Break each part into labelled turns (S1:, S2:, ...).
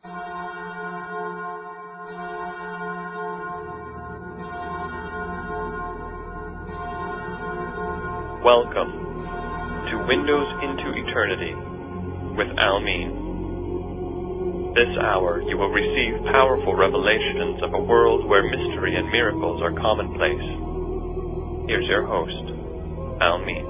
S1: Welcome to Windows into Eternity with Almin. This hour you will receive powerful revelations of a world where mystery and miracles are commonplace. Here's your host, Almin.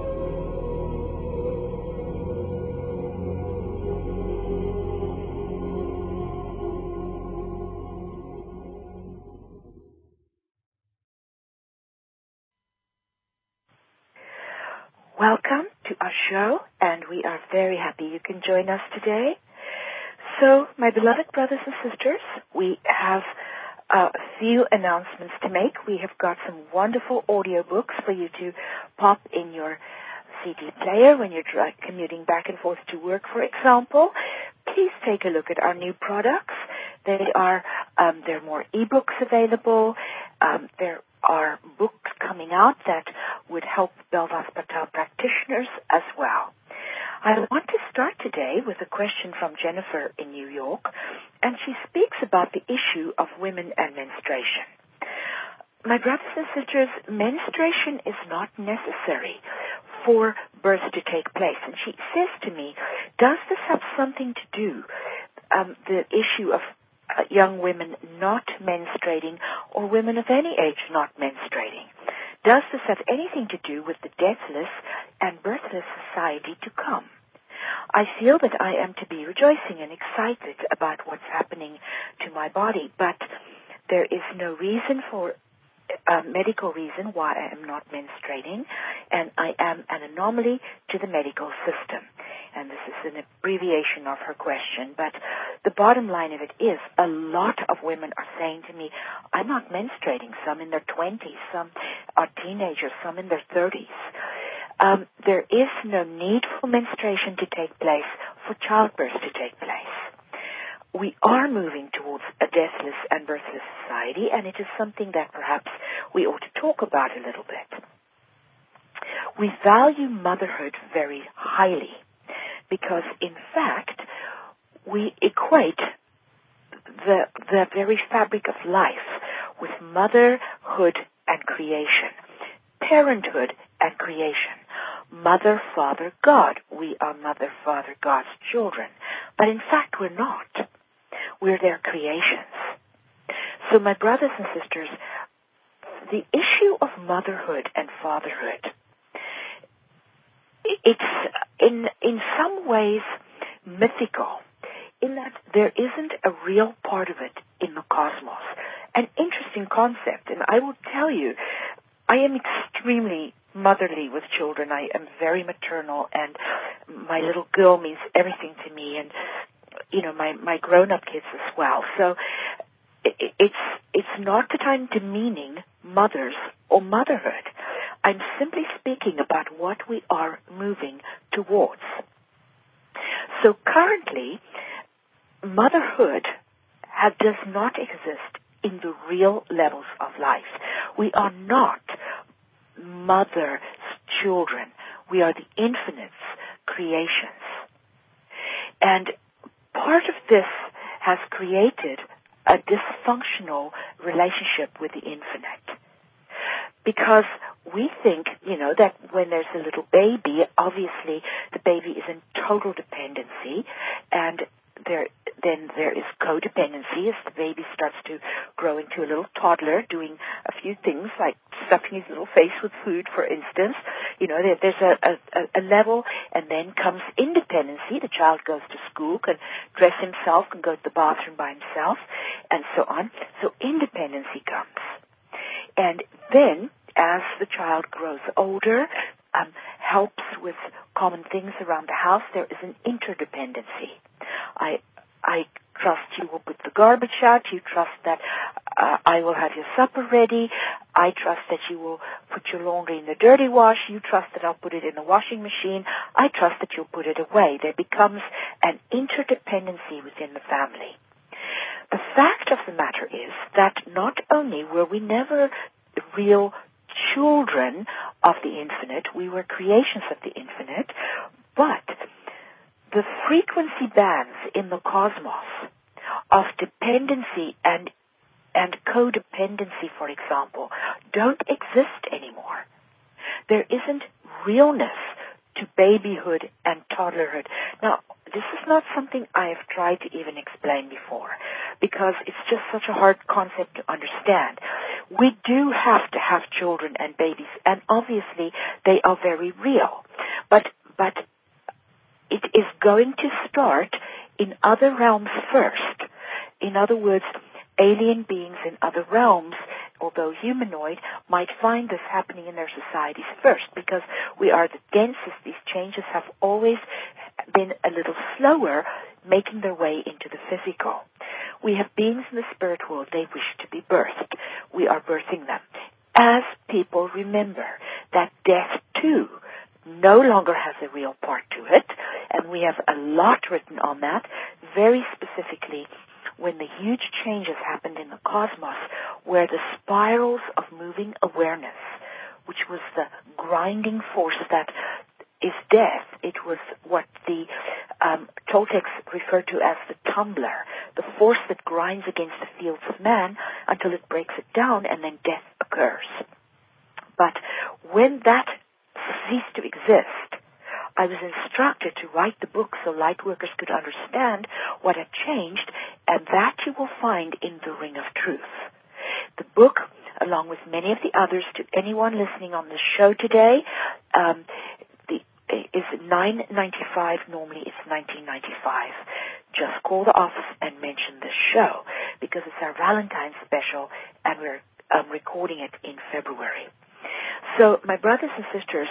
S2: Welcome to our show, and we are very happy you can join us today. So, my beloved brothers and sisters, we have a few announcements to make. We have got some wonderful audiobooks for you to pop in your CD player when you're commuting back and forth to work, for example. Please take a look at our new products. There are more ebooks available. There are books coming out that would help Belvas Patel practitioners as well. I want to start today with a question from Jennifer in New York, and she speaks about the issue of women and menstruation. My brothers and sisters, menstruation is not necessary for birth to take place. And she says to me, does this have something to do, the issue of young women not menstruating or women of any age not menstruating? Does this have anything to do with the deathless and birthless society to come? I feel that I am to be rejoicing and excited about what's happening to my body, but there is no reason for medical reason why I am not menstruating, and I am an anomaly to the medical system. And this is an abbreviation of her question, but the bottom line of it is a lot of women are saying to me, I'm not menstruating, some in their 20s, some are teenagers, some in their 30s. There is no need for menstruation to take place, for childbirth to take place. We are moving towards a deathless and birthless society, and it is something that perhaps we ought to talk about a little bit. We value motherhood very highly because, in fact, we equate the very fabric of life with motherhood and creation, parenthood and creation. Mother, Father, God. We are Mother, Father, God's children. But in fact, we're not. We're their creations. So my brothers and sisters, the issue of motherhood and fatherhood, it's in some ways mythical, in that there isn't a real part of it in the cosmos. An interesting concept, and I will tell you, I am extremely motherly with children. I am very maternal, and my little girl means everything to me, and my grown-up kids as well. So it's not that I'm demeaning mothers or motherhood. I'm simply speaking about what we are moving towards. So currently, motherhood does not exist in the real levels of life. We are not mother's children. We are the infinite's creations. And part of this has created a dysfunctional relationship with the infinite. Because we think, that when there's a little baby, obviously the baby is in total dependency, and then there is codependency as the baby starts to grow into a little toddler, doing a few things like stuffing his little face with food, for instance. There's a level, and then comes independency. The child goes to school, can dress himself, can go to the bathroom by himself, and so on. So independency comes. And then, as the child grows older, helps with common things around the house, there is an interdependency. I trust you will put the garbage out. You trust that I will have your supper ready. I trust that you will put your laundry in the dirty wash. You trust that I'll put it in the washing machine. I trust that you'll put it away. There becomes an interdependency within the family. The fact of the matter is that not only were we never real children of the infinite, we were creations of the infinite, but the frequency bands in the cosmos of dependency and codependency, for example, don't exist anymore. There isn't realness to babyhood and toddlerhood. Now, this is not something I have tried to even explain before because it's just such a hard concept to understand. We do have to have children and babies, and obviously they are very real. But it is going to start in other realms first. In other words, alien beings in other realms, although humanoid, might find this happening in their societies first because we are the densest. These changes have always been a little slower making their way into the physical. We have beings in the spirit world. They wish to be birthed. We are birthing them. As people remember that death, too, no longer has a real part to it, and we have a lot written on that, very specifically when the huge changes happened in the cosmos, where the spirals of moving awareness, which was the grinding force that is death, it was what the Toltecs referred to as the tumbler, the force that grinds against the fields of man until it breaks it down and then death occurs. But when that ceased to exist, I was instructed to write the book so light workers could understand what had changed, and that you will find in The Ring of Truth. The book, along with many of the others, to anyone listening on the show today, is $9.95. Normally it's $19.95. Just call the office and mention the show because it's our Valentine's special, and we're recording it in February. So, my brothers and sisters,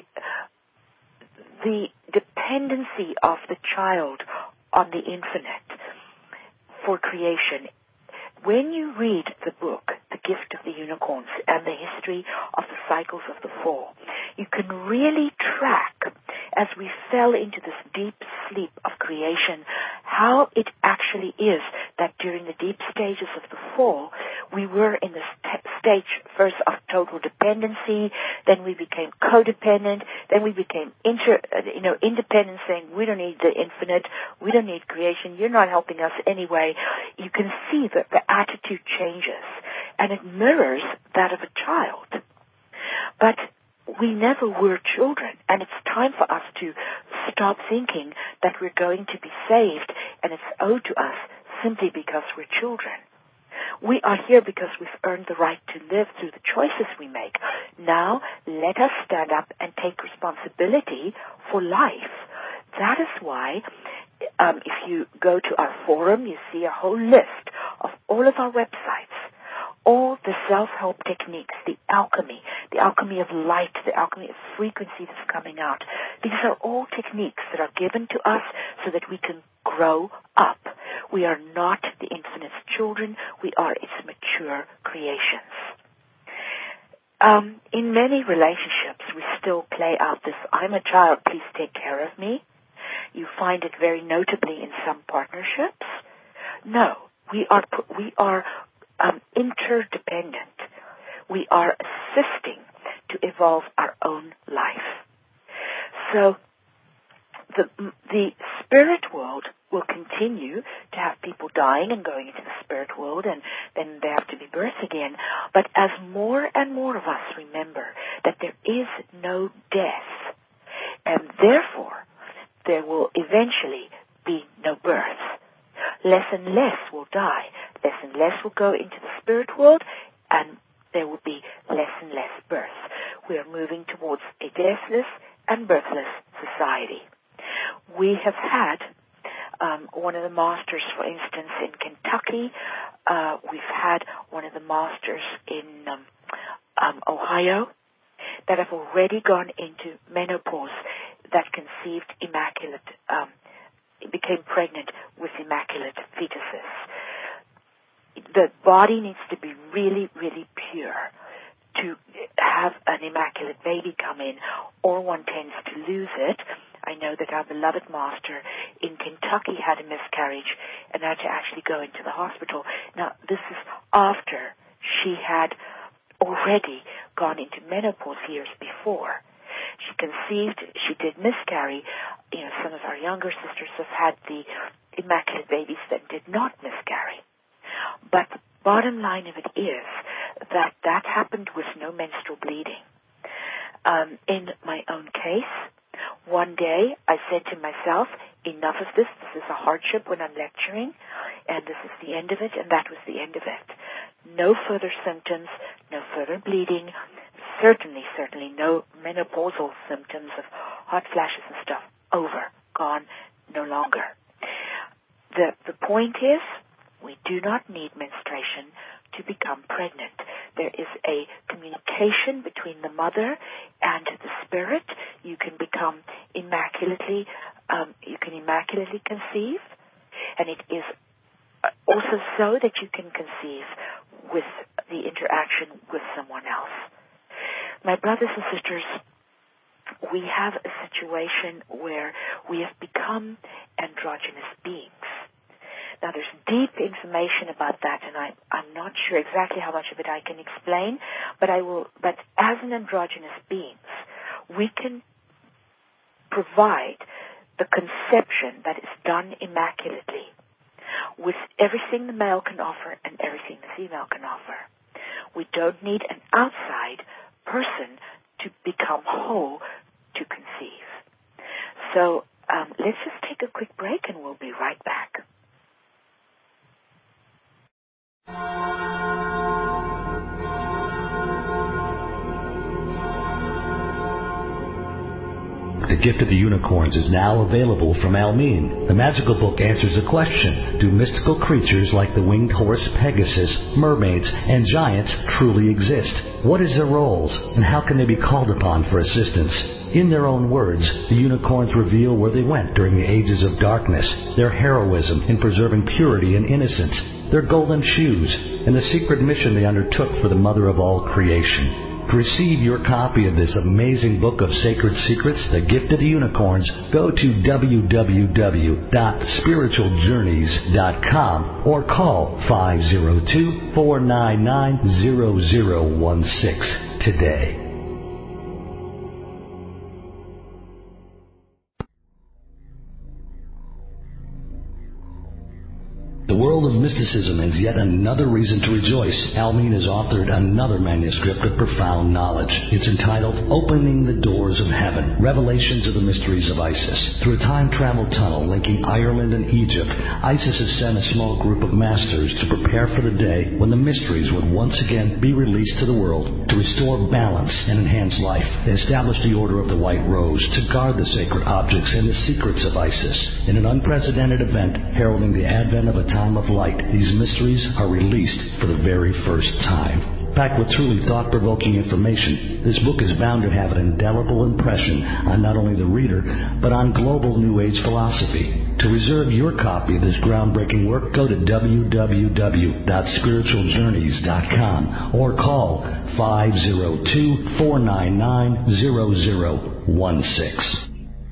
S2: the dependency of the child on the infinite for creation. When you read the book, The Gift of the Unicorns, and the history of the cycles of the fall, you can really track, as we fell into this deep sleep of creation, how it actually is that during the deep stages of the fall, we were in this stage first of total dependency, then we became codependent, then we became independent, saying we don't need the infinite, we don't need creation, you're not helping us anyway. You can see that the attitude changes, and it mirrors that of a child. But we never were children, and it's time for us to stop thinking that we're going to be saved and it's owed to us simply because we're children. We are here because we've earned the right to live through the choices we make. Now, let us stand up and take responsibility for life. That is why, if you go to our forum, you see a whole list of all of our websites, all the self-help techniques, the alchemy of light, the alchemy of frequency that's coming out. These are all techniques that are given to us so that we can grow up. We are not the infinite's children. We are its mature creations. In many relationships, we still play out this, I'm a child, please take care of me. You find it very notably in some partnerships. No, we are interdependent. We are assisting to evolve our own life. So the spirit world will continue to have people dying and going into the spirit world, and then they have to be birthed again. But as more and more of us remember that there is no death, and therefore there will eventually be no birth. Less and less will die. Less and less will go into the spirit world, and there will be less and less birth. We are moving towards a deathless and birthless society. We have had one of the masters, for instance, in Kentucky. We've had one of the masters in Ohio that have already gone into menopause, that conceived immaculate, became pregnant with immaculate fetuses. The body needs to be really, really pure to have an immaculate baby come in, or one tends to lose it. I know that our beloved master in Kentucky had a miscarriage and had to actually go into the hospital. Now, this is after she had already gone into menopause years before. She conceived, she did miscarry. Some of our younger sisters have had the immaculate babies that did not miscarry. But the bottom line of it is that happened with no menstrual bleeding. In my own case, one day I said to myself, enough of this. This is a hardship when I'm lecturing, and this is the end of it, and that was the end of it. No further symptoms, no further bleeding, certainly no menopausal symptoms of hot flashes and stuff. Over, gone, no longer. The point is, we do not need menstruation to become pregnant. There is a communication between the mother and the spirit. You can become immaculately conceive, and it is also so that you can conceive with the interaction with someone else. My brothers and sisters, we have a situation where we have become androgynous beings. Now, there's deep information about that, and I'm not sure exactly how much of it I can explain, but But as an androgynous beings, we can provide the conception that is done immaculately with everything the male can offer and everything the female can offer. We don't need an outside person to become whole to conceive. So let's just take a quick break, and we'll be right back.
S3: The Gift of the Unicorns is now available from Almin. The magical book answers the question, do mystical creatures like the winged horse Pegasus, mermaids, and giants truly exist? What is their roles, and how can they be called upon for assistance? In their own words, the unicorns reveal where they went during the ages of darkness, their heroism in preserving purity and innocence, their golden shoes, and the secret mission they undertook for the mother of all creation. To receive your copy of this amazing book of sacred secrets, The Gift of the Unicorns, go to www.spiritualjourneys.com or call 502-499-0016 today. The world of mysticism is yet another reason to rejoice. Almin has authored another manuscript of profound knowledge. It's entitled Opening the Doors of Heaven, Revelations of the Mysteries of Isis. Through a time travel tunnel linking Ireland and Egypt, Isis has sent a small group of masters to prepare for the day when the mysteries would once again be released to the world to restore balance and enhance life. They established the Order of the White Rose to guard the sacred objects and the secrets of Isis. In an unprecedented event heralding the advent of a time of light, these mysteries are released for the very first time. Packed with truly thought-provoking information, this book is bound to have an indelible impression on not only the reader, but on global New Age philosophy. To reserve your copy of this groundbreaking work, go to www.spiritualjourneys.com or call 502-499-0016.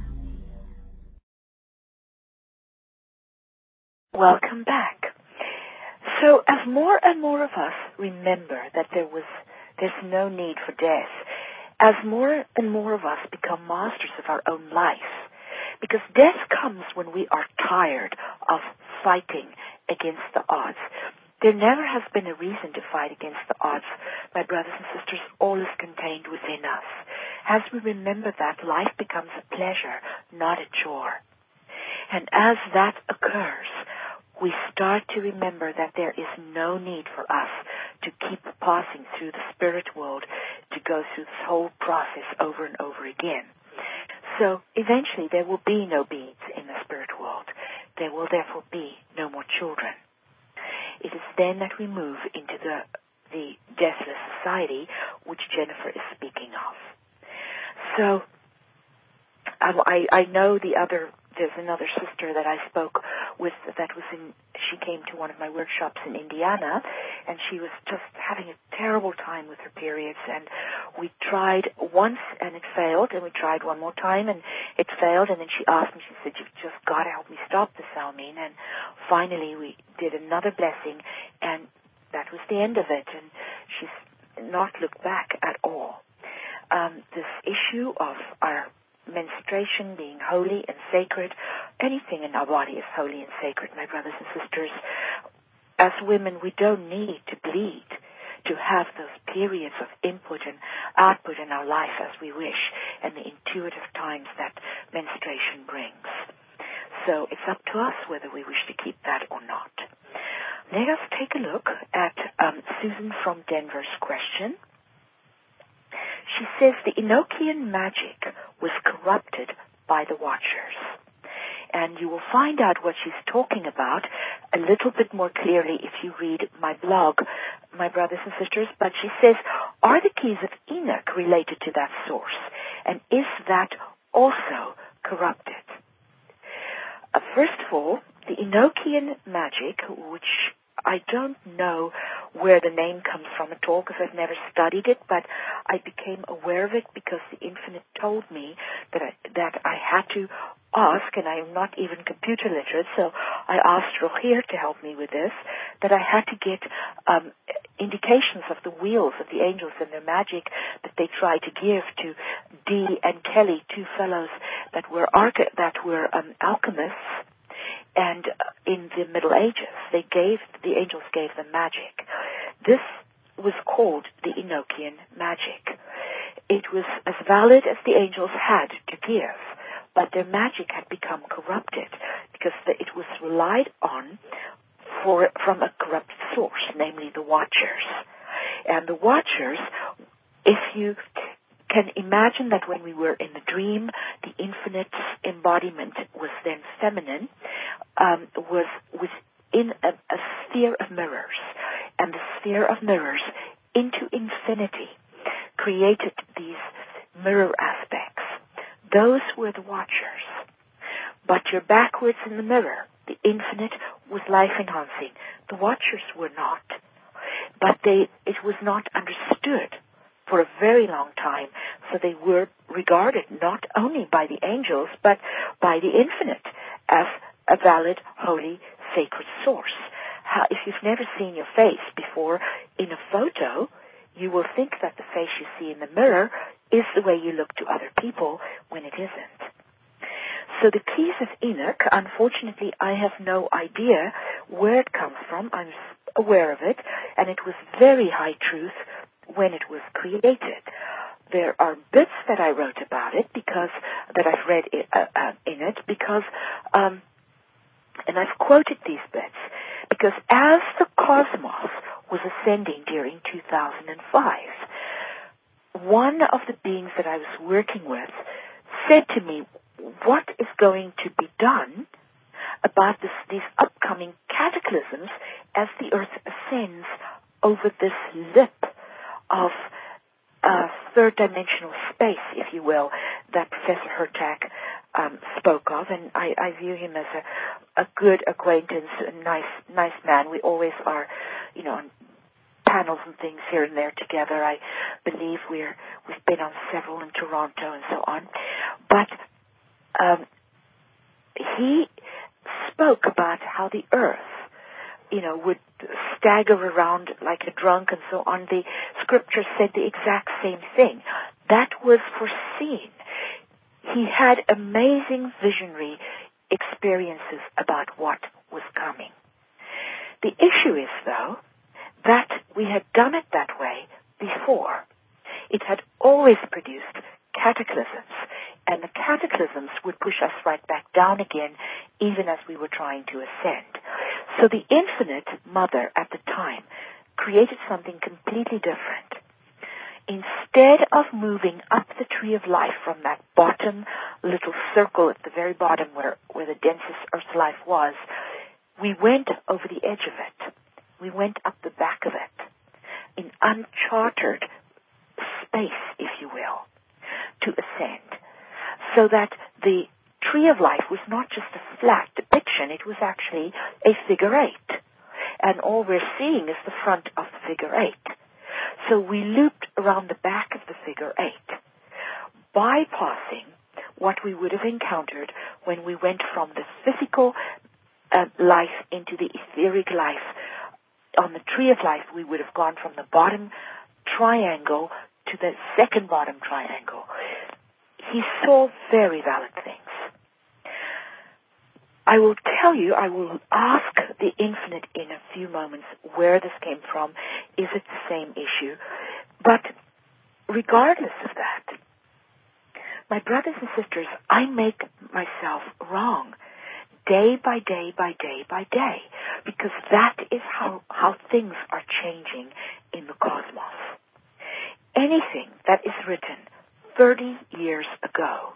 S2: Welcome back. So as more and more of us remember that there's no need for death, as more and more of us become masters of our own life, because death comes when we are tired of fighting against the odds. There never has been a reason to fight against the odds, my brothers and sisters. All is contained within us. As we remember that, life becomes a pleasure, not a chore. And as that occurs, we start to remember that there is no need for us to keep passing through the spirit world, to go through this whole process over and over again. So eventually there will be no beings in the spirit world. There will therefore be no more children. It is then that we move into the deathless society, which Jennifer is speaking of. So I know there's another sister that I spoke with she came to one of my workshops in Indiana, and she was just having a terrible time with her periods, and we tried once and it failed, and we tried one more time and it failed, and then she asked me, she said, you've just got to help me stop this, Almin. And finally we did another blessing, and that was the end of it, and she's not looked back at all. This issue of our menstruation being holy and sacred anything in our body is holy and sacred, my brothers and sisters. As women, we don't need to bleed to have those periods of input and output in our life as we wish, and the intuitive times that menstruation brings. So it's up to us whether we wish to keep that or not. Let us take a look at Susan from Denver's question. She says the Enochian magic was corrupted by the Watchers. And you will find out what she's talking about a little bit more clearly if you read my blog, my brothers and sisters. But she says, are the keys of Enoch related to that source? And is that also corrupted? First of all, the Enochian magic, which I don't know where the name comes from at all because I've never studied it, but I became aware of it because the Infinite told me that I had to ask, and I am not even computer literate, so I asked Rogier to help me with this, that I had to get indications of the wheels of the angels and their magic that they tried to give to Dee and Kelly, two fellows that were alchemists. And in the Middle Ages, the angels gave them magic. This was called the Enochian magic. It was as valid as the angels had to give, but their magic had become corrupted because it was relied on from a corrupt source, namely the Watchers. And the Watchers, if you can imagine that when we were in the dream, the infinite embodiment was then feminine, was within a sphere of mirrors. And the sphere of mirrors into infinity created these mirror aspects. Those were the Watchers. But you're backwards in the mirror. The infinite was life-enhancing. The Watchers were not. But it was not understood for a very long time, so they were regarded not only by the angels, but by the infinite as a valid, holy, sacred source. If you've never seen your face before in a photo, you will think that the face you see in the mirror is the way you look to other people when it isn't. So the keys of Enoch, unfortunately, I have no idea where it comes from. I'm aware of it, and it was very high truth when it was created. There are bits that I wrote about it that I've read in it because, and I've quoted these bits, because as the cosmos was ascending during 2005, one of the beings that I was working with said to me, what is going to be done about these upcoming cataclysms as the Earth ascends over this lip of third-dimensional space, if you will, that Professor Hurtak spoke of, and I view him as a good acquaintance, a nice man. We always are, on panels and things here and there together. I believe we've been on several in Toronto and so on. But he spoke about how the Earth, would stagger around like a drunk and so on. The scripture said the exact same thing. That was foreseen. He had amazing visionary experiences about what was coming. The issue is, though, that we had done it that way before. It had always produced cataclysms, and the cataclysms would push us right back down again, even as we were trying to ascend. So the Infinite Mother at the time created something completely different. Instead of moving up the tree of life from that bottom little circle at the very bottom where the densest Earth life was, we went over the edge of it. We went up the back of it in uncharted space, if you will, to ascend. So that the tree of life was not just a flat depiction, it was actually a figure eight. And all we're seeing is the front of the figure eight. So we looped around the back of the figure eight, bypassing what we would have encountered when we went from the physical life into the etheric life. On the tree of life, we would have gone from the bottom triangle to the second bottom triangle. He saw very valid things. I will tell you, I will ask the infinite in a few moments where this came from. Is it the same issue? But regardless of that, my brothers and sisters, I make myself wrong day by day by day by day, because that is how things are changing in the cosmos. Anything that is written 30 years ago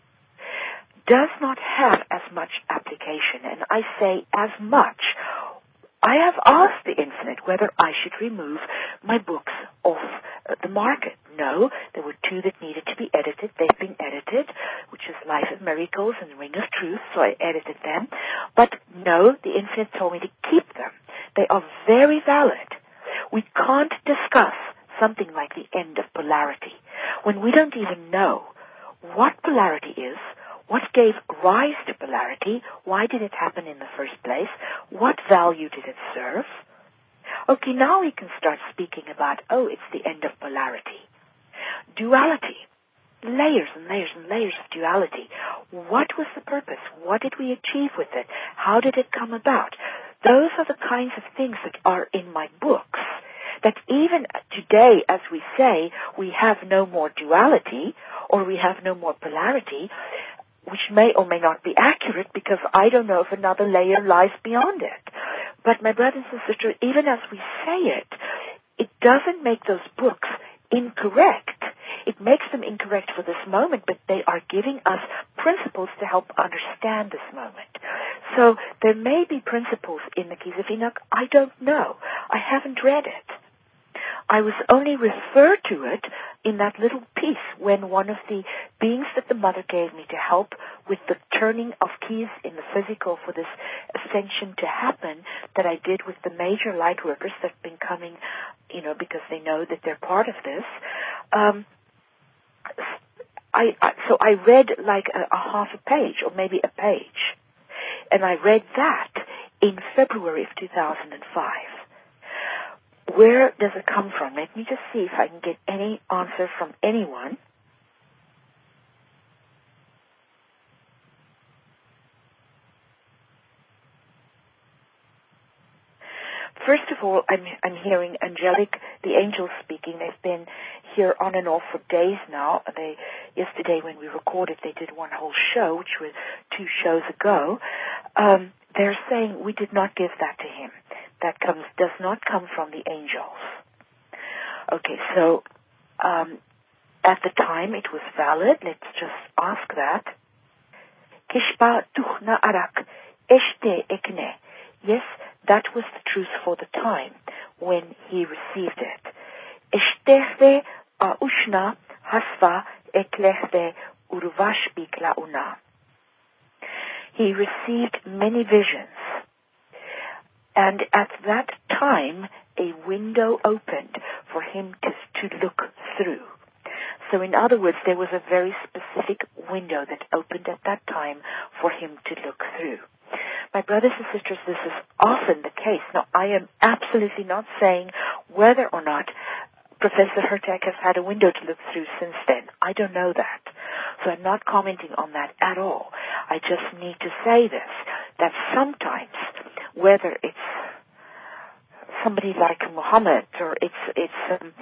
S2: does not have as much application, and I say as much. I have asked the infinite whether I should remove my books off the market. No, there were 2 that needed to be edited. They've been edited, which is Life of Miracles and Ring of Truth, so I edited them. But no, the infinite told me to keep them. They are very valid. We can't discuss something like the end of polarity when we don't even know what polarity is, what gave rise to polarity, why did it happen in the first place, what value did it serve. Okay, now we can start speaking about, it's the end of polarity. Duality. Layers and layers and layers of duality. What was the purpose? What did we achieve with it? How did it come about? Those are the kinds of things that are in my books, that even today, as we say, we have no more duality, or we have no more polarity, which may or may not be accurate, because I don't know if another layer lies beyond it. But my brothers and sisters, even as we say it, it doesn't make those books incorrect. It makes them incorrect for this moment, but they are giving us principles to help understand this moment. So there may be principles in the Keys of Enoch. I don't know. I haven't read it. I was only referred to it in that little piece when one of the beings that the Mother gave me to help with the turning of keys in the physical for this ascension to happen, that I did with the major light workers that have been coming, because they know that they're part of this. So I read like a half a page, or maybe a page. And I read that in February of 2005. Where does it come from? Let me just see if I can get any answer from anyone. First of all, I'm hearing angelic, the angels speaking. They've been here on and off for days now. Yesterday when we recorded, they did one whole show, which was 2 shows ago. They're saying we did not give that to him. That does not come from the angels. Okay, so at the time it was valid. Let's just ask that. Kishpa tuchna arak eshte ekne. Yes, that was the truth for the time when he received it. Eshtehve ushna hasva eklehve urvash biklauna. He received many visions. And at that time, a window opened for him to look through. So in other words, there was a very specific window that opened at that time for him to look through. My brothers and sisters, this is often the case. Now, I am absolutely not saying whether or not Professor Hurtak has had a window to look through since then. I don't know that. So I'm not commenting on that at all. I just need to say this, that sometimes, whether it's somebody like Muhammad or it's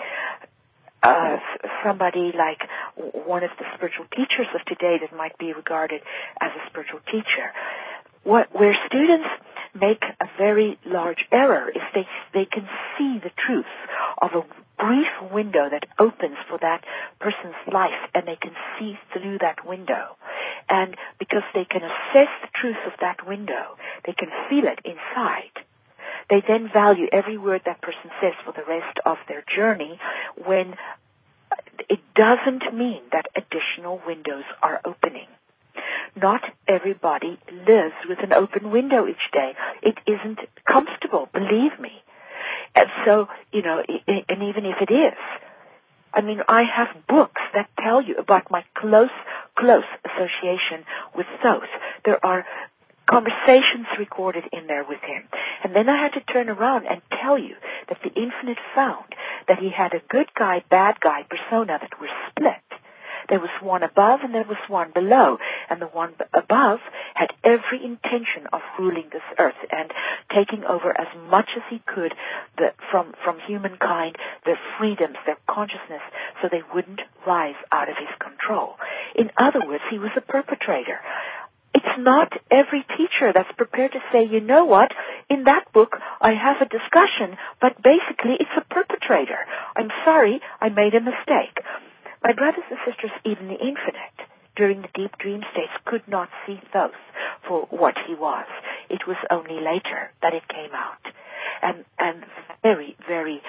S2: somebody like one of the spiritual teachers of today that might be regarded as a spiritual teacher, where students make a very large error is they can see the truth of a brief window that opens for that person's life, and they can see through that window. And because they can assess the truth of that window, they can feel it inside. They then value every word that person says for the rest of their journey, when it doesn't mean that additional windows are opening. Not everybody lives with an open window each day. It isn't comfortable, believe me. And so, and even if it is, I have books that tell you about my close association with Thoth. There are conversations recorded in there with him. And then I had to turn around and tell you that the Infinite found that he had a good guy, bad guy persona that were split. There was one above and there was one below. And the one above had every intention of ruling this earth and taking over as much as he could from humankind, their freedoms, their consciousness, so they wouldn't rise out of his control. In other words, he was a perpetrator. It's not every teacher that's prepared to say, you know what, in that book I have a discussion, but basically it's a perpetrator. I'm sorry, I made a mistake. My brothers and sisters, even the infinite, during the deep dream states, could not see Thoth for what he was. It was only later that it came out. And very, very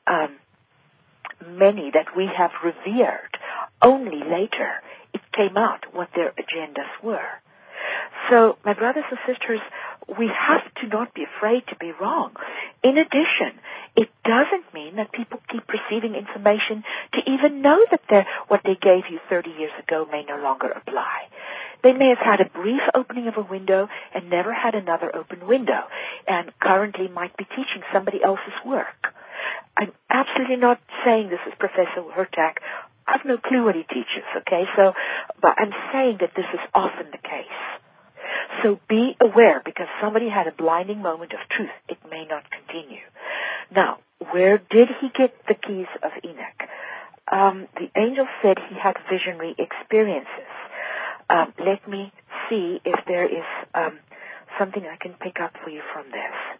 S2: many that we have revered, only later it came out what their agendas were. So, my brothers and sisters, we have to not be afraid to be wrong. In addition, it doesn't mean that people keep receiving information to even know that what they gave you 30 years ago may no longer apply. They may have had a brief opening of a window and never had another open window, and currently might be teaching somebody else's work. I'm absolutely not saying this is Professor Hurtak. I have no clue what he teaches, okay? But I'm saying that this is often the case. So be aware, because somebody had a blinding moment of truth. It may not continue. Now, where did he get the keys of Enoch? The angel said he had visionary experiences. Let me see if there is something I can pick up for you from this.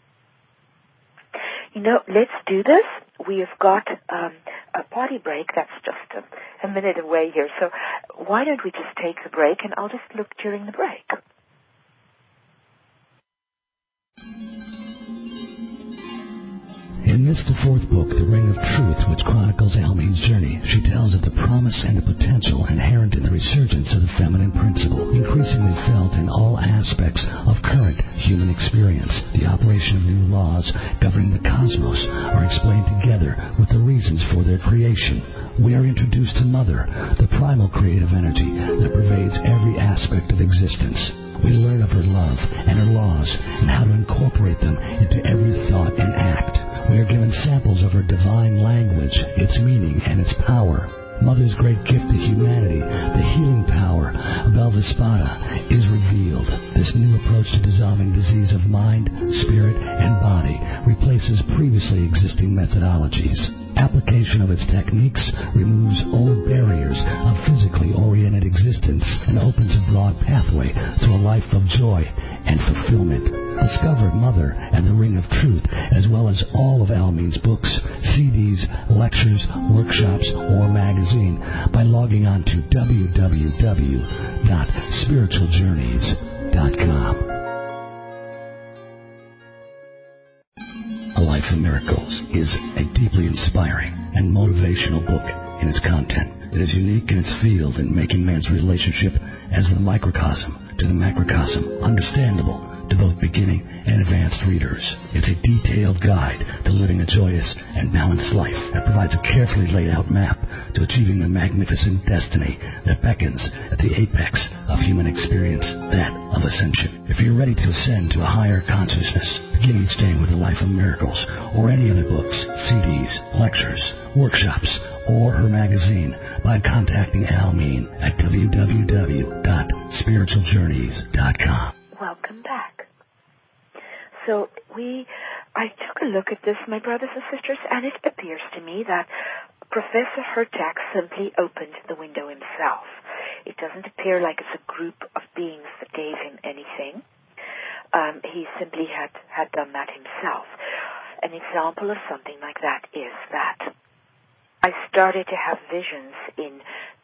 S2: You know, let's do this. We have got a potty break that's just a minute away here. So why don't we just take the break, and I'll just look during the break.
S3: In Amidst the fourth book, The Ring of Truth, which chronicles Almeen's journey, she tells of the promise and the potential inherent in the resurgence of the feminine principle, increasingly felt in all aspects of current human experience. The operation of new laws governing the cosmos are explained together with the reasons for their creation. We are introduced to Mother, the primal creative energy that pervades every aspect of existence. We learn of her love and her laws and how to incorporate them into every thought and act. We are given samples of her divine language, its meaning, and its power. Mother's great gift to humanity, the healing power of Elvespada, is revealed. This new approach to dissolving disease of mind, spirit, and body replaces previously existing methodologies. Application of its techniques removes old barriers of physically oriented existence and opens a broad pathway to a life of joy and fulfillment. Discover Mother and the Ring of Truth, as well as all of Almeen's books, CDs, lectures, workshops, or magazine by logging on to www.spiritualjourneys.com. A Life of Miracles is a deeply inspiring and motivational book in its content. It is unique in its field in making man's relationship as the microcosm to the macrocosm understandable to both beginning and advanced readers. It's a detailed guide to living a joyous and balanced life that provides a carefully laid out map to achieving the magnificent destiny that beckons at the apex of human experience, that of ascension. If you're ready to ascend to a higher consciousness, begin each day with A Life of Miracles or any other books, CDs, lectures, workshops, or her magazine by contacting Almeen at www.spiritualjourneys.com.
S2: Welcome back. So I took a look at this, my brothers and sisters, and it appears to me that Professor Hurtak simply opened the window himself. It doesn't appear like it's a group of beings that gave him anything. He simply had done that himself. An example of something like that is that I started to have visions in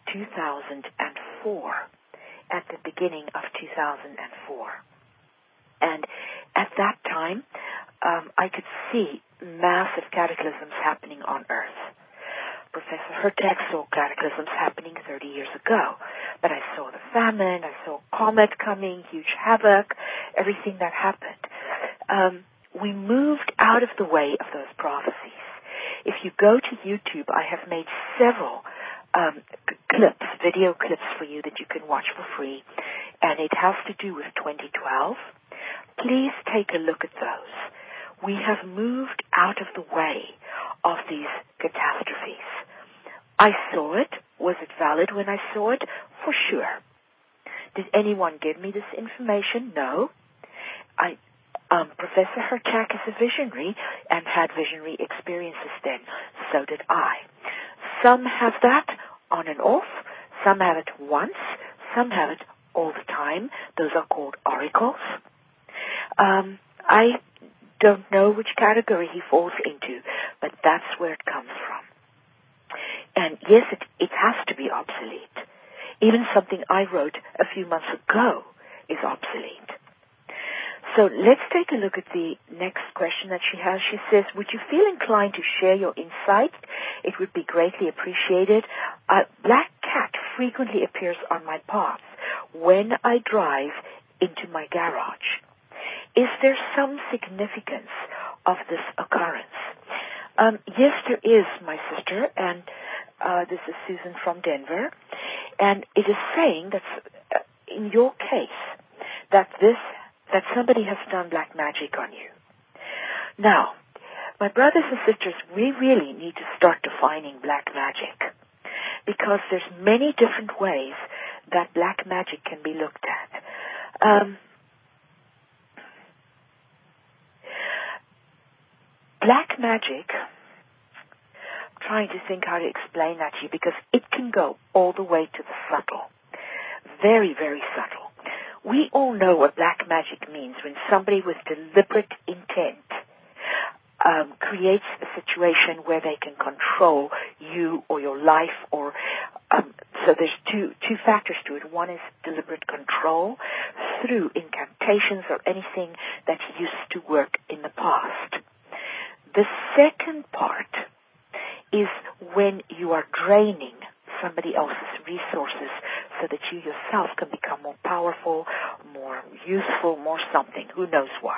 S2: 2004, at the beginning of 2004. And at that time, I could see massive cataclysms happening on Earth. Professor Hurtak saw cataclysms happening 30 years ago. But I saw the famine, I saw a comet coming, huge havoc, everything that happened. We moved out of the way of those prophecies. If you go to YouTube, I have made several video clips for you that you can watch for free. And it has to do with 2012. Please take a look at those. We have moved out of the way of these catastrophes. I saw it. Was it valid when I saw it? For sure. Did anyone give me this information? No. Professor Hurtak is a visionary and had visionary experiences then. So did I. Some have that on and off. Some have it once. Some have it all the time. Those are called oracles. I don't know which category he falls into, but that's where it comes from. And yes, it has to be obsolete. Even something I wrote a few months ago is obsolete. So let's take a look at the next question that she has. She says, would you feel inclined to share your insights? It would be greatly appreciated. A black cat frequently appears on my path when I drive into my garage. Is there some significance of this occurrence? Yes, there is, my sister, and this is Susan from Denver, and it is saying that in your case that somebody has done black magic on you. Now, my brothers and sisters, we really need to start defining black magic, because there's many different ways that black magic can be looked at. Black magic, I'm trying to think how to explain that to you, because it can go all the way to the subtle. Very, very subtle. We all know what black magic means when somebody with deliberate intent creates a situation where they can control you or your life, or so there's two factors to it. One is deliberate control through incantations or anything that used to work in the past. The second part is when you are draining somebody else's resources so that you yourself can become more powerful, more useful, more something, who knows what.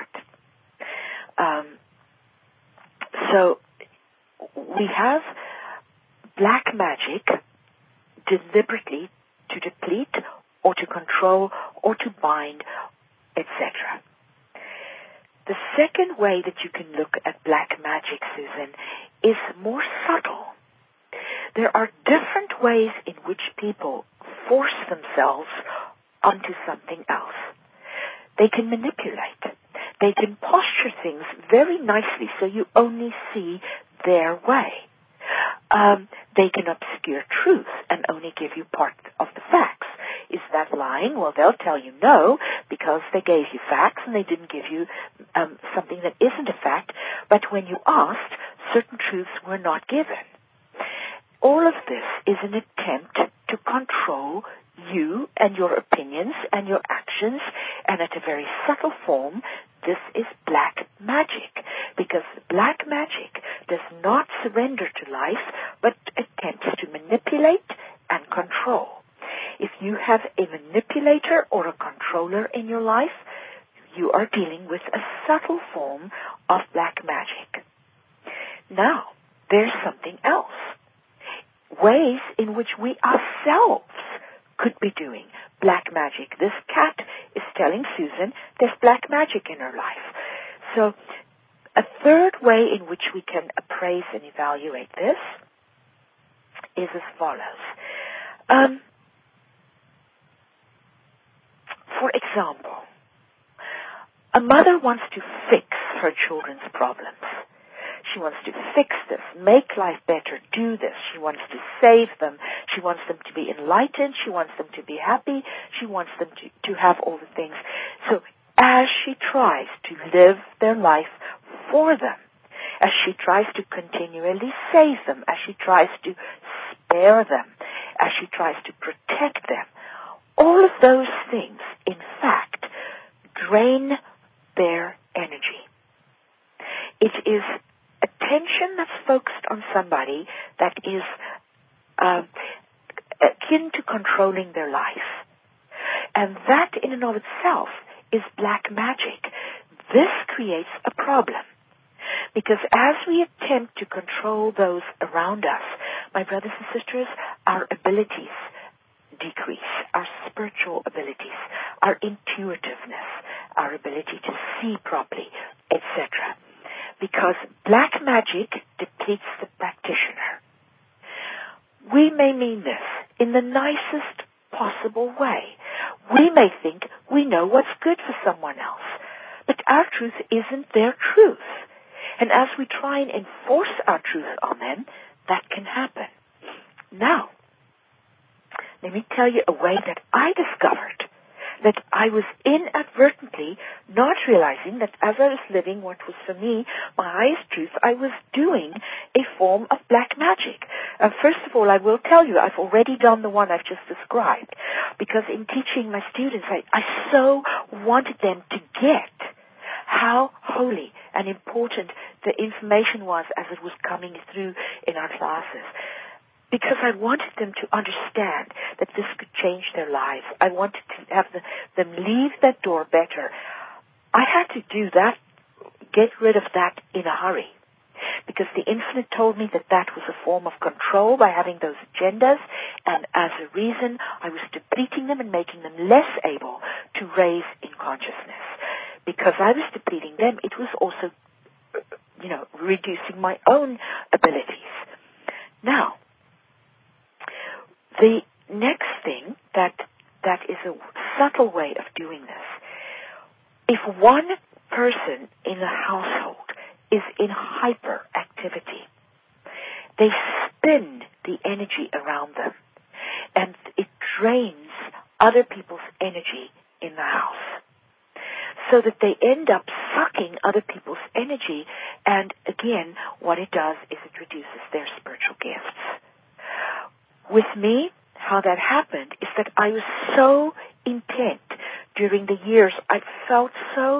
S2: So we have black magic deliberately to deplete or to control or to bind, etc. The second way that you can look at black magic, Susan, is more subtle. There are different ways in which people force themselves onto something else. They can manipulate. They can posture things very nicely so you only see their way. They can obscure truth and only give you part of the facts. Is that lying? Well, they'll tell you no, because they gave you facts and they didn't give you something that isn't a fact. But when you asked, certain truths were not given. All of this is an attempt to control you and your opinions and your actions, and at a very subtle form, this is black magic, because black magic does not surrender to life, but attempts to manipulate and control. If you have a manipulator or a controller in your life, you are dealing with a subtle form of black magic. Now, there's something else. Ways in which we ourselves could be doing black magic. This cat is telling Susan there's black magic in her life. So a third way in which we can appraise and evaluate this is as follows. For example, a mother wants to fix her children's problems. She wants to fix this, make life better, do this. She wants to save them. She wants them to be enlightened. She wants them to be happy. She wants them to have all the things. So as she tries to live their life for them, as she tries to continually save them, as she tries to spare them, as she tries to protect them, all of those things, in fact, drain their energy. It is attention that's focused on somebody that is akin to controlling their life. And that in and of itself is black magic. This creates a problem, because as we attempt to control those around us, my brothers and sisters, our abilities decrease, our spiritual abilities, our intuitiveness, our ability to see properly, etc. Because black magic depletes the practitioner. we may mean this in the nicest possible way. We may think we know what's good for someone else, but our truth isn't their truth. And as we try and enforce our truth on them, that can happen. Now, let me tell you a way that I discovered that I was inadvertently not realizing that as I was living what was for me my highest truth, I was doing a form of black magic. First of all, I will tell you, I've already done the one I've just described, because in teaching my students, I so wanted them to get how holy and important the information was as it was coming through in our classes. Because I wanted them to understand that this could change their lives. I wanted to have them leave that door better. I had to do that, get rid of that in a hurry. Because the Infinite told me that that was a form of control by having those agendas, and as a reason, I was depleting them and making them less able to raise in consciousness. Because I was depleting them, it was also, reducing my own abilities. Now, the next thing that is a subtle way of doing this, if one person in a household is in hyperactivity, they spin the energy around them, and it drains other people's energy in the house, so that they end up sucking other people's energy, and again, what it does is it reduces their spiritual gifts. With me, how that happened is that I was so intent during the years. I felt so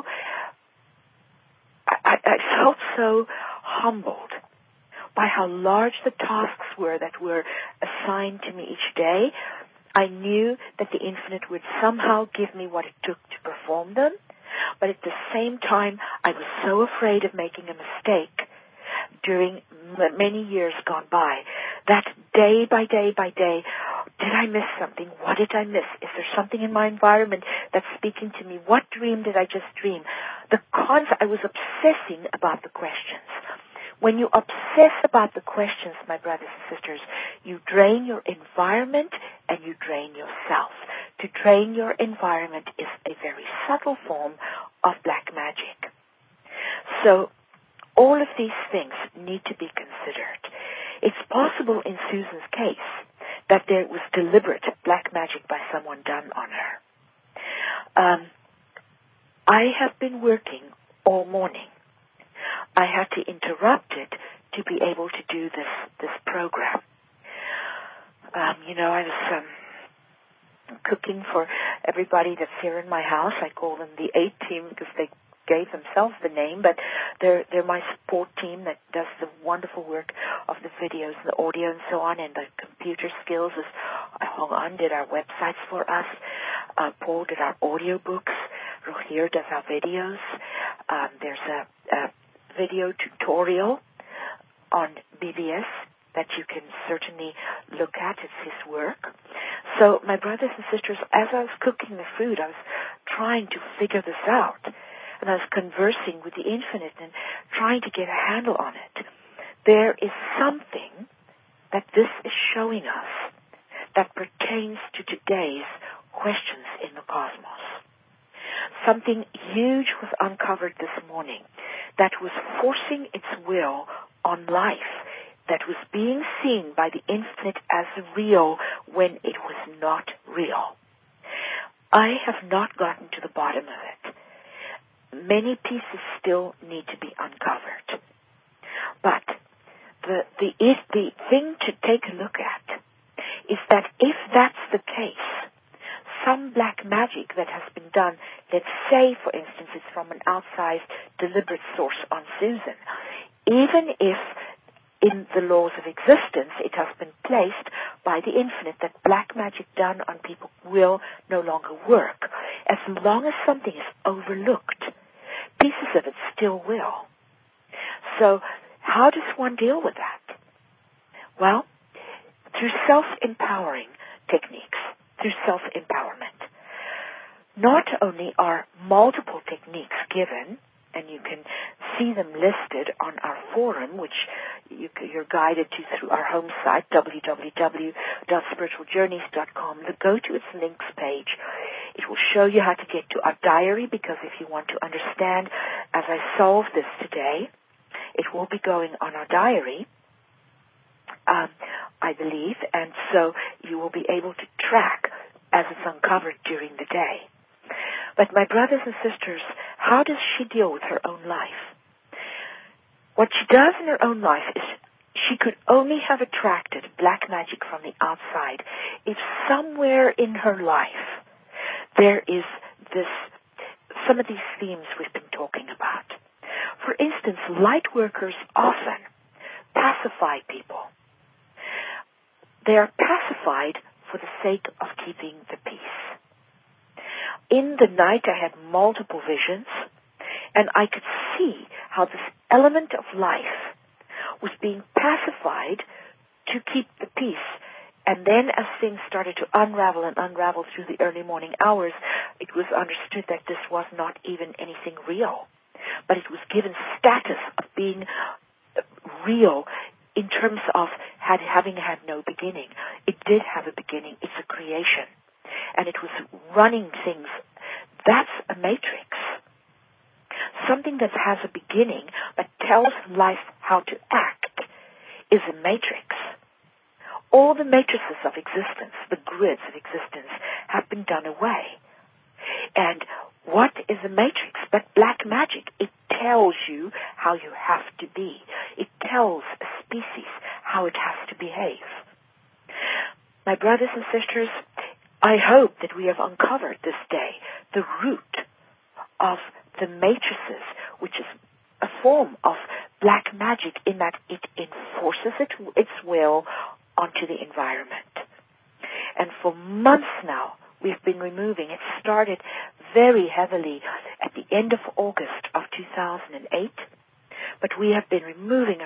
S2: humbled by how large the tasks were that were assigned to me each day. I knew that the Infinite would somehow give me what it took to perform them, but at the same time, I was so afraid of making a mistake during many years gone by, that day by day by day, did I miss something? What did I miss? Is there something in my environment that's speaking to me? What dream did I just dream? I was obsessing about the questions. When you obsess about the questions, my brothers and sisters, you drain your environment and you drain yourself. To drain your environment is a very subtle form of black magic. So, all of these things need to be considered. It's possible in Susan's case that there was deliberate black magic by someone done on her. I have been working all morning. I had to interrupt it to be able to do this program. I was cooking for everybody that's here in my house. I call them the A-Team because they gave themselves the name, but they're my support team that does the wonderful work of the videos, the audio, and so on, and the computer skills. Hong An did our websites for us. Paul did our audio books. Rohir does our videos. There's a video tutorial on BBS that you can certainly look at. It's his work. So, my brothers and sisters, as I was cooking the food, I was trying to figure this out. And I was conversing with the Infinite and trying to get a handle on it. There is something that this is showing us that pertains to today's questions in the cosmos. Something huge was uncovered this morning that was forcing its will on life, that was being seen by the Infinite as real when it was not real. I have not gotten to the bottom of it. Many pieces still need to be uncovered. But the thing to take a look at is that if that's the case, some black magic that has been done, let's say, for instance, it's from an outside deliberate source on Susan, even if in the laws of existence it has been placed by the Infinite that black magic done on people will no longer work, as long as something is overlooked, pieces of it still will. So how does one deal with that? Well, through self-empowering techniques, through self-empowerment. Not only are multiple techniques given, and you can see them listed on our forum, which you're guided to through our home site, www.spiritualjourneys.com. Go to its links page. It will show you how to get to our diary, because if you want to understand as I solve this today, it will be going on our diary, I believe, and so you will be able to track as it's uncovered during the day. But my brothers and sisters, how does she deal with her own life? What she does in her own life is she could only have attracted black magic from the outside if somewhere in her life there is some of these themes we've been talking about. For instance, light workers often pacify people. They are pacified for the sake of keeping the peace. In the night I had multiple visions, and I could see how this element of life was being pacified to keep the peace. And then as things started to unravel through the early morning hours, it was understood that this was not even anything real, but it was given status of being real in terms of having had no beginning. It did have a beginning. It's a creation. And it was running things. That's a matrix. Something that has a beginning but tells life how to act is a matrix. All the matrices of existence, the grids of existence, have been done away. And what is a matrix but black magic? It tells you how you have to be. It tells a species how it has to behave. My brothers and sisters, I hope that we have uncovered this day the root of the matrices, which is a form of black magic in that it enforces its will onto the environment. And for months now, we've been removing. It started very heavily at the end of August of 2008, but we have been removing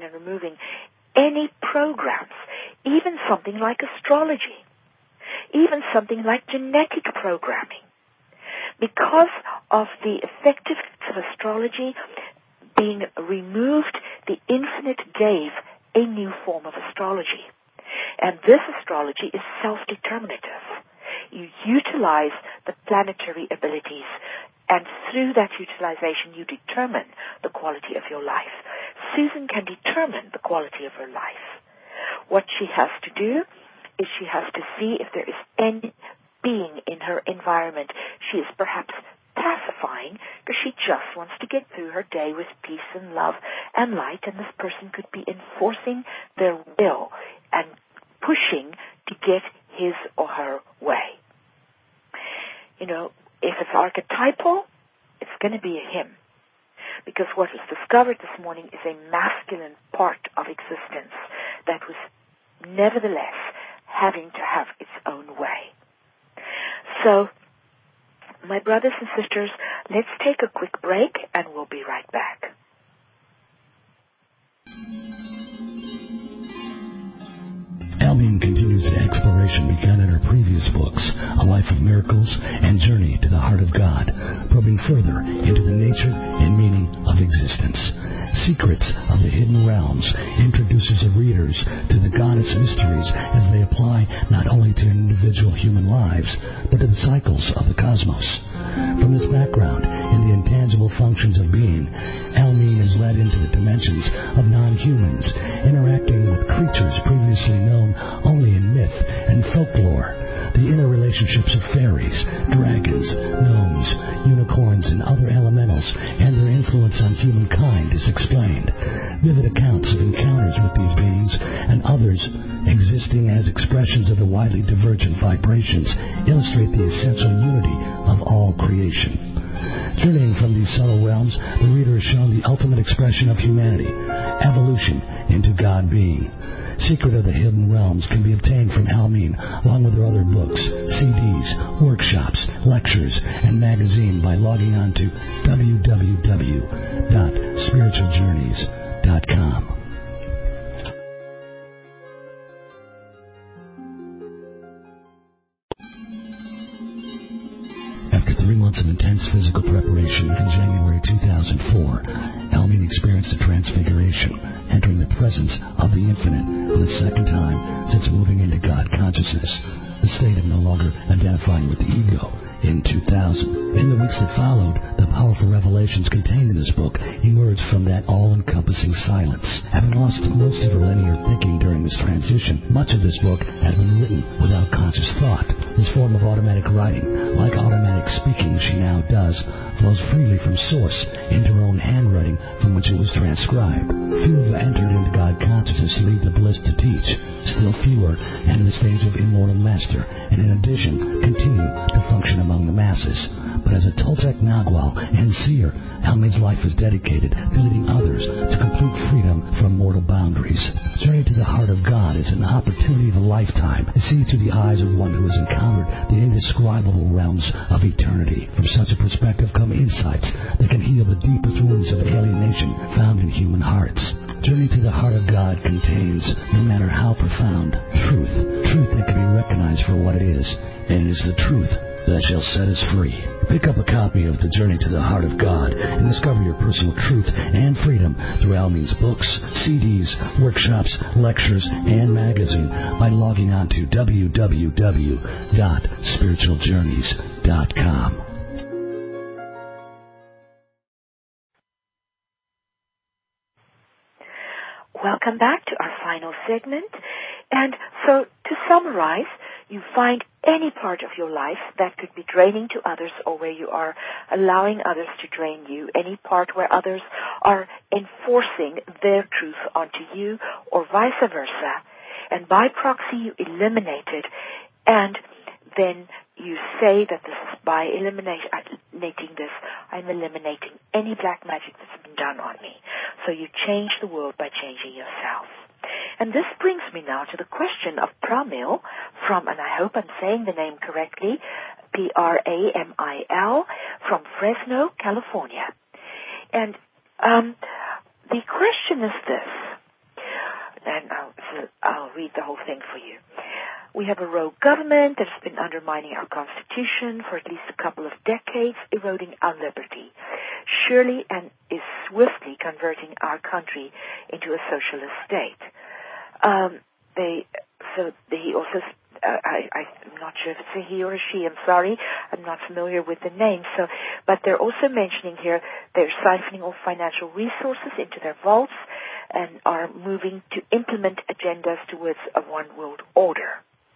S2: any programs, even something like astrology, even something like genetic programming. Because of the effectiveness of astrology being removed, the infinite gave a new form of astrology. And this astrology is self-determinative. You utilize the planetary abilities, and through that utilization you determine the quality of your life. Susan can determine the quality of her life. What she has to do is she has to see if there is any being in her environment she is perhaps pacifying because she just wants to get through her day with peace and love and light, and this person could be enforcing their will and pushing to get his or her way. You know, if it's archetypal, it's going to be a him. Because what was discovered this morning is a masculine part of existence that was nevertheless having to have its own way. So, my brothers and sisters, let's take a quick break and we'll be right back.
S3: Almeen continues the exploration begun in her previous books, A Life of Miracles and Journey to the Heart of God, probing further into the nature and meaning of existence. Secrets of the Hidden Realms introduces her readers to the goddess mysteries as they apply not only to individual human lives, but to the cycles of the cosmos. From this background in the intangible functions of being, Almeen is led into the dimensions of non-humans, interacting with creatures previously known only in myth and folklore. The interrelationships of fairies, dragons, gnomes, unicorns, and other elementals, and their influence on humankind is explained. Vivid accounts of encounters with these beings and others existing as expressions of the widely divergent vibrations illustrate the essential unity of all creation. Journeying from these subtle realms, the reader is shown the ultimate expression of humanity, evolution into God being. Secret of the Hidden Realms can be obtained from Almeen, along with her other books, CDs, workshops, lectures, and magazine by logging on to www.spiritualjourneys.com. After 3 months of intense physical preparation in January 2004, Almeen experienced a transfiguration, entering the presence consciousness, the state of no longer identifying with the ego, in 2000. In the weeks that followed, the powerful revelations contained in this book emerged from that all-encompassing silence. Having lost most of her linear thinking during this transition, much of this book had been written without conscious thought. This form of automatic writing, like automatic speaking she now does, flows freely from source into her own handwriting from which it was transcribed. Few have entered into God consciousness to leave the bliss to teach. Still fewer enter the stage of immortal master, and in addition, continue to function among the masses. But as a Toltec Nagual and seer, Almin's life is dedicated to leading others to complete freedom from mortal boundaries. Journey to the Heart of God is an opportunity of a lifetime to see through the eyes of one who has encountered the indescribable realms of eternity. From such a perspective come insights that can heal the deepest wounds of alienation found in human hearts. Journey to the Heart of God contains, no matter how profound, truth that can be recognized for what it is, and it is the truth that shall set us free. Pick up a copy of The Journey to the Heart of God and discover your personal truth and freedom through Almin's books, CDs, workshops, lectures, and magazine by logging on to www.spiritualjourneys.com.
S2: Welcome back to our final segment. And so, to summarize, you find any part of your life that could be draining to others, or where you are allowing others to drain you, any part where others are enforcing their truth onto you, or vice versa, and by proxy you eliminate it, and then you say that this is by eliminating this, I'm eliminating any black magic that's been done on me. So you change the world by changing yourself. And this brings me now to the question of Pramil from, and I hope I'm saying the name correctly, Pramil, from Fresno, California. And the question is this, and I'll read the whole thing for you. We have a rogue government that has been undermining our Constitution for at least a couple of decades, eroding our liberty, surely and is swiftly converting our country into a socialist state. He also, I'm not sure if it's a he or a she, I'm sorry, I'm not familiar with the name, but they're also mentioning here they're siphoning all financial resources into their vaults and are moving to implement agendas towards a one world order.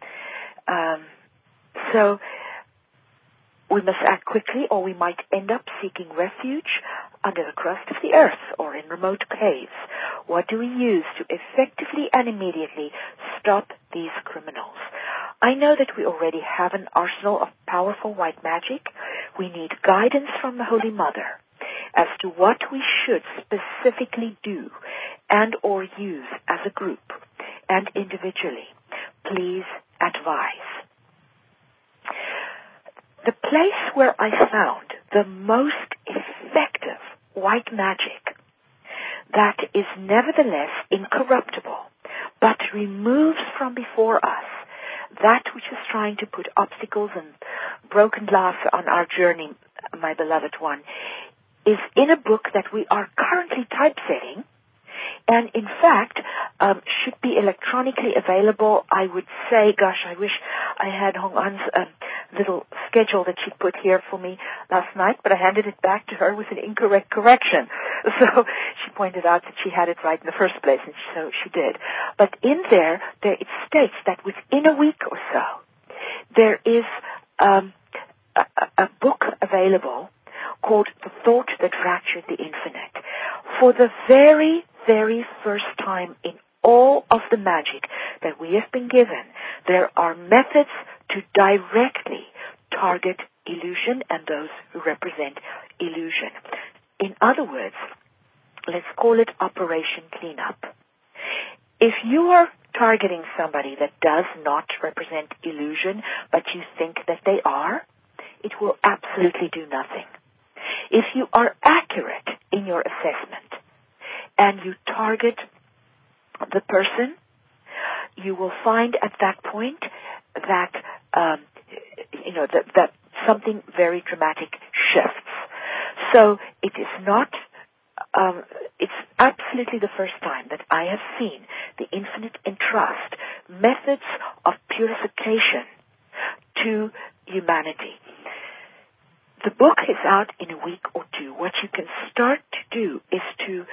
S2: So we must act quickly, or we might end up seeking refuge under the crust of the earth or in remote caves. What do we use to effectively and immediately stop these criminals? I know that we already have an arsenal of powerful white magic. We need guidance from the Holy Mother as to what we should specifically do and or use as a group and individually. Please advise. The place where I found the most effective white magic that is nevertheless incorruptible, but removes from before us that which is trying to put obstacles and broken glass on our journey, my beloved one, is in a book that we are currently typesetting, and in fact should be electronically available. I would say, gosh, I wish I had Hong An's little schedule that she put here for me last night, but I handed it back to her with an incorrect correction. So she pointed out that she had it right in the first place, and so she did. But in there it states that within a week or so, there is a book available called The Thought That Fractured the Infinite. For the very, very first time in all of the magic that we have been given, there are methods to directly target illusion and those who represent illusion. In other words, let's call it Operation Cleanup. If you are targeting somebody that does not represent illusion, but you think that they are, it will absolutely do nothing. If you are accurate in your assessment and you target the person, you will find at that point that that something very dramatic shifts. So it is not. It's absolutely the first time that I have seen the Infinite entrust methods of purification to humanity. The book is out in a week or two. What you can start to do is to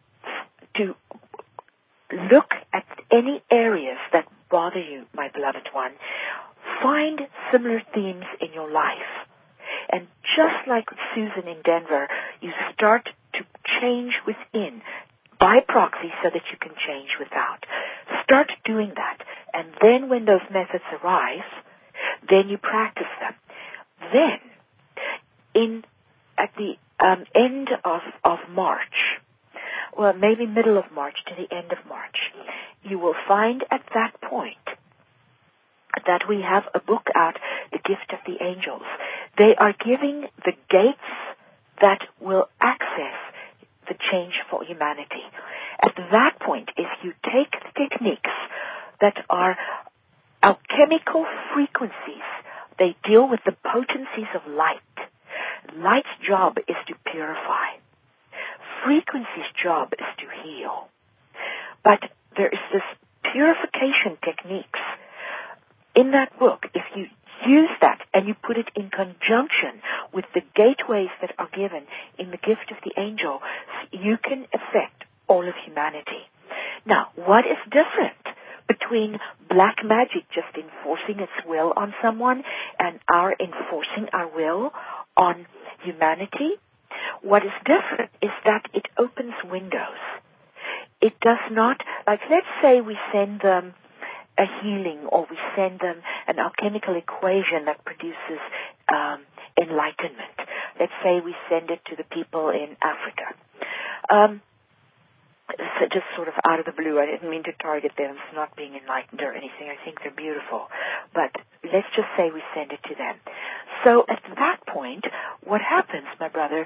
S2: look at any areas that bother you, my beloved one. Find similar themes in your life. And just like with Susan in Denver, you start to change within by proxy so that you can change without. Start doing that. And then when those methods arise, then you practice them. Then, at the end of March, well, maybe middle of March to the end of March, you will find at that point that we have a book out, The Gift of the Angels. They are giving the gates that will access the change for humanity. At that point, if you take the techniques that are alchemical frequencies, they deal with the potencies of light. Light's job is to purify. Frequency's job is to heal. But there is this purification techniques in that book. If you use that and you put it in conjunction with the gateways that are given in the Gift of the Angel, you can affect all of humanity. Now, what is different between black magic just enforcing its will on someone and our enforcing our will on humanity? What is different is that it opens windows. It does not, like let's say we send them a healing or we send them an alchemical equation that produces enlightenment. Let's say we send it to the people in Africa. So just sort of out of the blue, I didn't mean to target them as not being enlightened or anything. I think they're beautiful. But let's just say we send it to them. So at that point, what happens, my brother,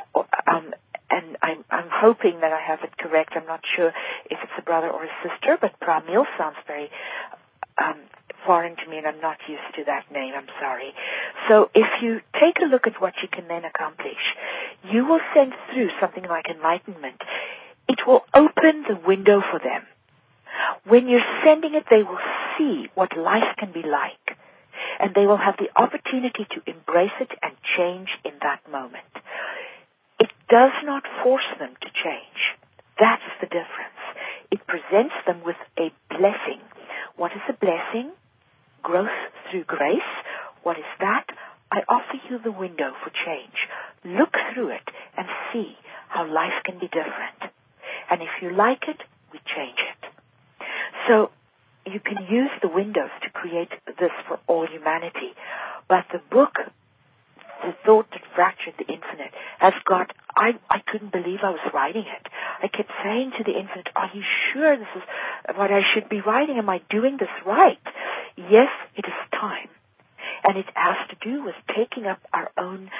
S2: and I'm hoping that I have it correct. I'm not sure if it's a brother or a sister, but Pramil sounds very foreign to me, and I'm not used to that name. I'm sorry. So if you take a look at what you can then accomplish, you will send through something like enlightenment. It will open the window for them. When you're sending it, they will see what life can be like, and they will have the opportunity to embrace it and change in that moment. It does not force them to change. That's the difference. It presents them with a blessing. What is a blessing? Growth through grace. What is that? I offer you the window for change. Look through it and see how life can be different. And if you like it, we change it. So you can use the windows to create this for all humanity. But the book, The Thought That Fractured the Infinite, has got, I couldn't believe I was writing it. I kept saying to the infinite, are you sure this is what I should be writing? Am I doing this right? Yes, it is time. And it has to do with taking up our own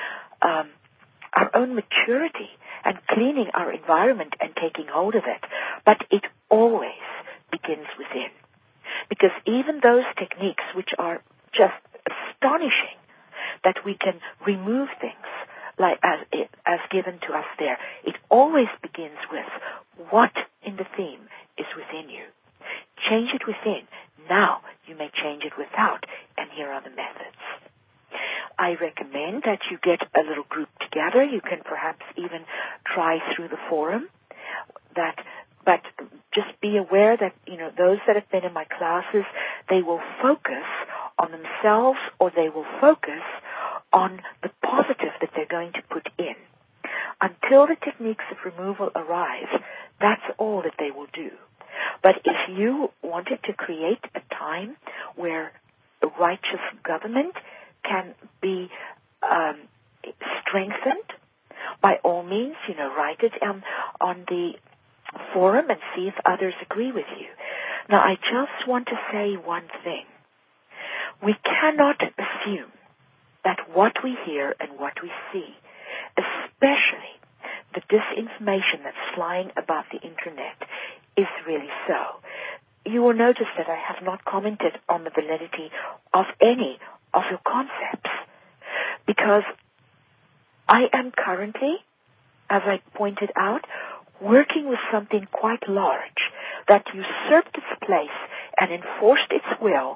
S2: maturity and cleaning our environment and taking hold of it. But it always begins within. Because even those techniques which are just astonishing, that we can remove things like as given to us there, it always begins with what in the theme is within you. Change it within. Now you may change it without, and here are the methods. I recommend that you get a little group together. You can perhaps even try through the forum. But just be aware that, those that have been in my classes, they will focus on themselves or they will focus on the positive that they're going to put in. Until the techniques of removal arrive, that's all that they will do. But if you wanted to create a time where righteous government can be strengthened, by all means, write it on the forum and see if others agree with you. Now, I just want to say one thing. We cannot assume that what we hear and what we see, especially the disinformation that's flying about the internet, is really so. You will notice that I have not commented on the validity of any of your concepts, because I am currently, as I pointed out, working with something quite large that usurped its place and enforced its will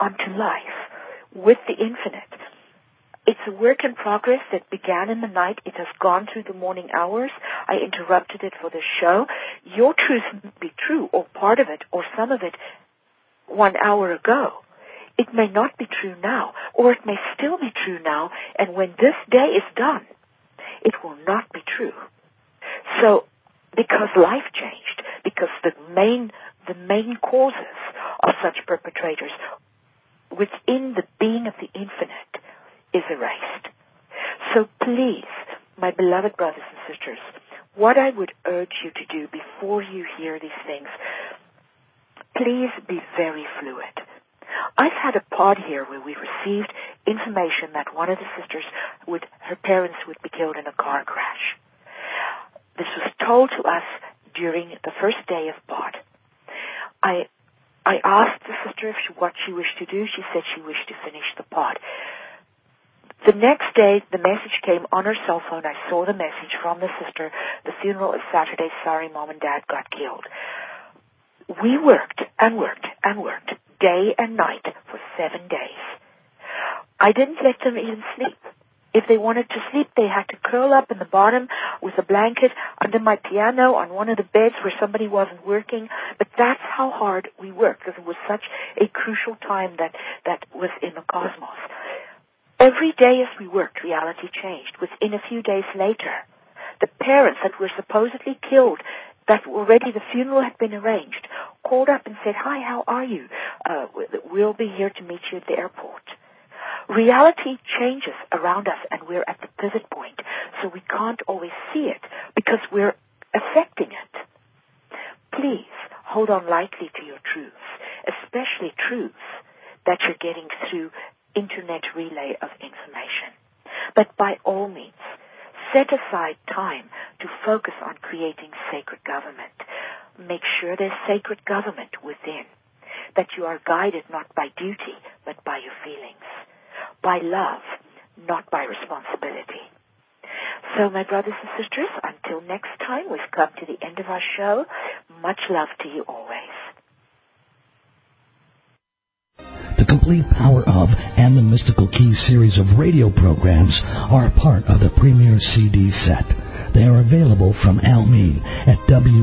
S2: onto life with the infinite. It's a work in progress that began in the night. It has gone through the morning hours. I interrupted it for the show. Your truth may be true, or part of it, or some of it, 1 hour ago. It may not be true now, or it may still be true now, and when this day is done, it will not be true. So, because life changed, because the main causes of such perpetrators within the being of the infinite is erased. So please, my beloved brothers and sisters, what I would urge you to do before you hear these things, please be very fluid. I've had a pod here where we received information that one of the sisters her parents would be killed in a car crash. This was told to us during the first day of pod. I asked the sister what she wished to do. She said she wished to finish the pod. The next day, the message came on her cell phone. I saw the message from the sister. The funeral is Saturday. Sorry, Mom and Dad got killed. We worked and worked and worked day and night for 7 days. I didn't let them even sleep. If they wanted to sleep, they had to curl up in the bottom with a blanket under my piano on one of the beds where somebody wasn't working. But that's how hard we worked, because it was such a crucial time that was in the cosmos. Every day as we worked, reality changed. Within a few days later, the parents that were supposedly killed, that already the funeral had been arranged, called up and said, "Hi, how are you? We'll be here to meet you at the airport." Reality changes around us, and we're at the pivot point, so we can't always see it because we're affecting it. Please hold on lightly to your truths, especially truths that you're getting through internet relay of information. But by all means, set aside time to focus on creating sacred government. Make sure there's sacred government within, that you are guided not by duty, but by your feelings, by love, not by responsibility. So, my brothers and sisters, until next time, we've come to the end of our show. Much love to you always.
S3: The Complete Power of and the Mystical Keys series of radio programs are part of the Premier CD set. They are available from Al Mean at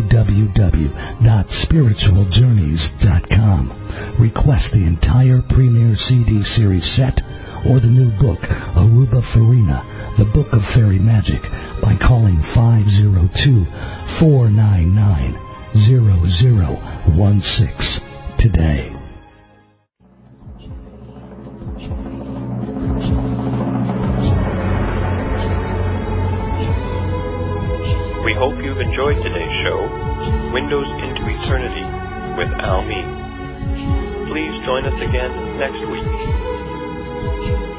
S3: www.spiritualjourneys.com. Request the entire Premier CD series set or the new book, Aruba Farina, The Book of Fairy Magic, by calling 502-499-0016 today.
S1: We hope you've enjoyed today's show, Windows into Eternity with Al Mean. Please join us again next week.